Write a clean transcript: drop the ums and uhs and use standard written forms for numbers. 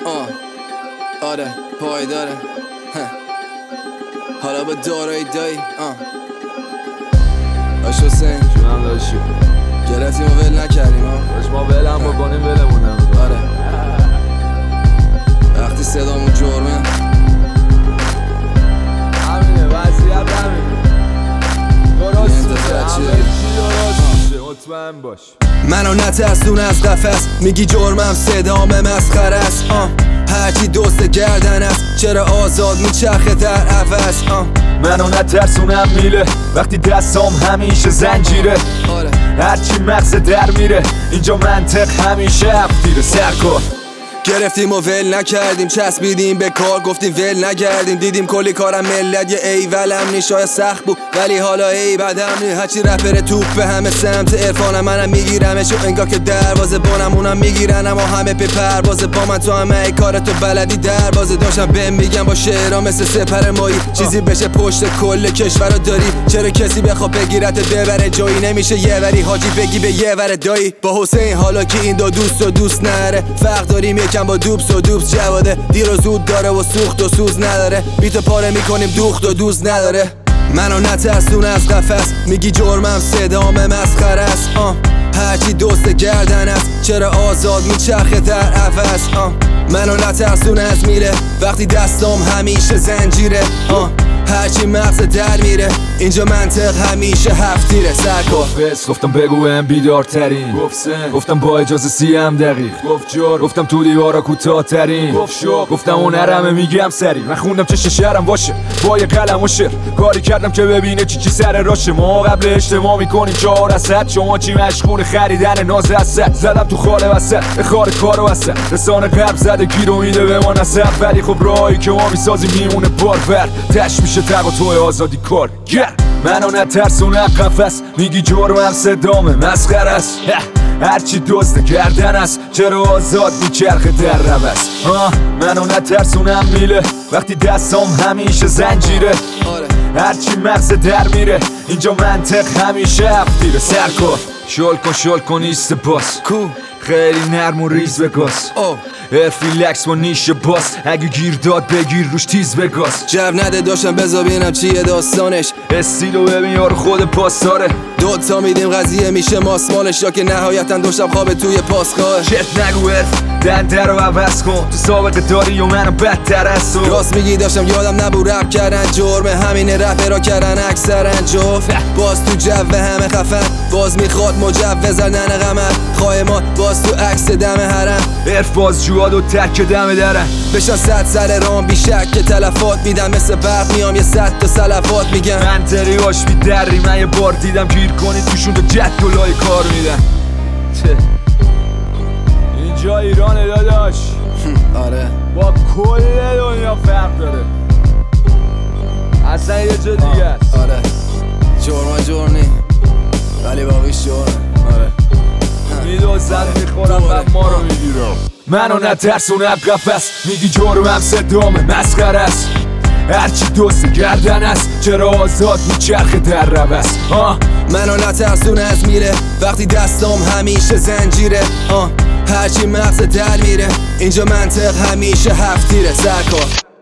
آره پایداره حالا با دارایی دایی باش حسین جونم داشتی گرفتیم و ول نکردیم داشت ما ولم بکنیم ولمونم آره وقتی صدامون جرمه همینه وضعیت همینه درست میشه همه چی درست میشه مطمئن باش منو نترسون از قفس میگی جرمم صدام مسخره است هرچی دوست گردن است چرا آزاد میچرخه در عوض منو نترسونم میله وقتی دستام همیشه زنجیره هرچی مغز در میره اینجا منطق همیشه هفتیره سرکار گرفتیم و ول نکردیم چسبیدیم به کار گفتیم ول نگردیم دیدیم کلی کارم ملت یه ایولم نی شاید سخت بود ولی حالا ای بدم نی هرچی رپر توپ به همه سمت عرفانم منم میگیرمشو انگار که دروازه بانم اونم میگیرن اما همه پی پروازه با من تو همه ای کارتو بلدی دروازه داشتم بهم میگم با شعرها مثل سپر مایی چیزی بشه پشت کل کشورو داری چرا کسی بخواد بگیرت ببره جایی نمیشه یه وری حاجی بگی به یه ور دایی با حسین حالا که این دو دوست نره فرق داریم یکم با دوبس و دوبس جواده دیر و زود داره و سوخت و سوز نداره بیتو پاره میکنیم دوخت و دوز نداره منو نترسون از قفس میگی جرمم صدام مسخره است هرچی دوست گردن است چرا آزاد میچرخه در عوض منو نترسون از میره وقتی دستام همیشه زنجیره هرچی مغز در میره اینجا منطق همیشه هفتیره سرکار گفتم بگو بیدارترین گفتم با اجازه 30 دقیق گفتم تو دیوارا کوتاه ترین گفتم اون نرمه میگم سری من خوندم چه شعرم باشه با یه قلم و شعر کاری کردم که ببینه چی سر راشه ما قبل اجتماع میکنیم 4 اسد شما چی مشغول خریدن ناز اسد زدم تو خاله وسط به خار کارو وسط رسانه قلب زده گیرو میده به ما نسب ولی خب راهی که ما میسازیم میمونه بار تش میشه تق و توی آزادی کار منو نترسونم قفس میگی جرمم صدام مسخره است هرچی دزد گردن است چرا آزاد میچرخه در روز منو نترسونم میله وقتی دستام همیشه زنجیره هرچی مغز در میره اینجا منطق همیشه هفتیره سرکار شل کن ایست باس خیلی نرم و ریز بگاس ریلکس با نیش باس اگه گیر داد بگیر روش تیز بگاس جو نده داشتم بذار ببینم چیه داستانش استیلو ببین یارو خود پاسداره دوتا میدیم قضیه میشه ماسمالش یا که نهایتا داشتم خواب توی پاسگاه چرت نگو دنده رو عوض کن تو سابقه داری و منو بدتر از تو راست میگی داشتم یادم نبود رپ کردن جرمه همینه رپرا کردن اکثرن جفت باز تو جو همه خفن باز میخواد مجوز زدن قمر خواهمان باز تو عکس دم حرم عرف باز جواد و تک دم درن بشن 100 سر رام بی شک که تلفات میدم مثل برق میام یه 100 تا سلفات میگم منطقی هاش بی دری من یه بار دیدم گیر کنی توشون تو جد دلای کار میدن اینجا ایرانه داداش آره با کل دنیا فرق داره اصلا یه جا دیگه است آره جرم نی ولی باقیش جرم آره میدوزن میخورم بعد ما رو میگیرم منو نترسونم قفس میگی جرمم صدام مسخره است هرچی دوست گردن است چرا آزاد میچرخه در روز منو نترسون از میره وقتی دستام همیشه زنجیره هرچی مغز در میره اینجا منطق همیشه هفتیره سرکار